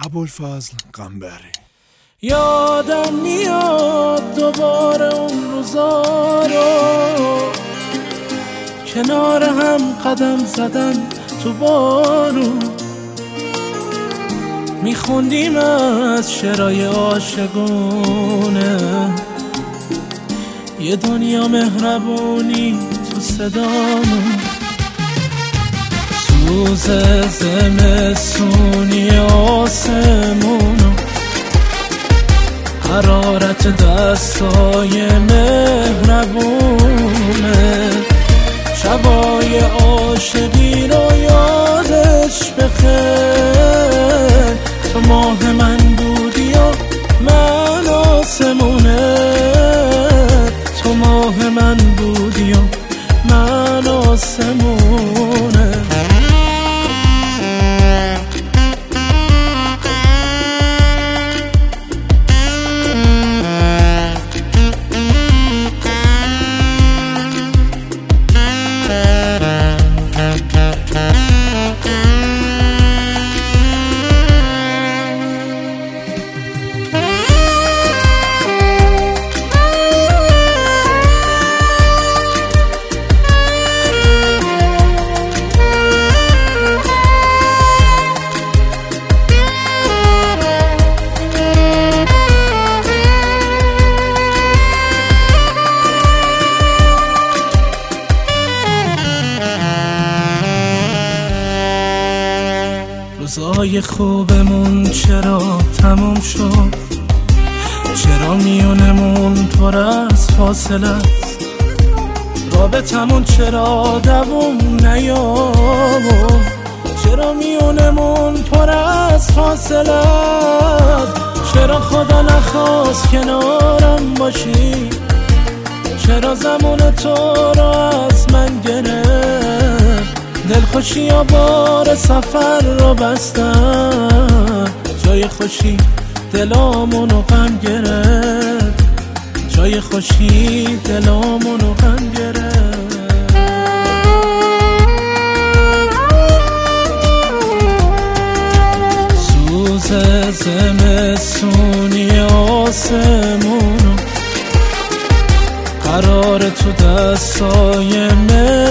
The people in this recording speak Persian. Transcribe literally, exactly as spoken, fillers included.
ابوالفضل قنبری. یادم میاد دوباره اون روزا رو، کنار هم قدم زدن تو بارون، میخوندیم از شعرهای عاشقونه، یه دنیا مهربونی تو صدامون، سوز زمستونی آسمونو، حرارت دستای مهربونه، شبای عاشقی رو یادش بخیر، تو ماه من بودی و من آسمونه، تو ماه من بودی و من آسمونه. روزای خوبمون چرا تموم شد؟ چرا میونمون پر از فاصله است؟ رابطمون چرا دووم نیاورد؟ چرا میونمون پر از فاصله است؟ چرا خدا نخواست کنارم باشی؟ چرا زمان تو رو از من گرفت؟ دلخوشی یا بار سفر رو بستن، جای خوشی دلامونو غم گرفت، جای خوشی دلامونو غم گرفت. سوز زمستونی آسمونو، قرار تو دستای من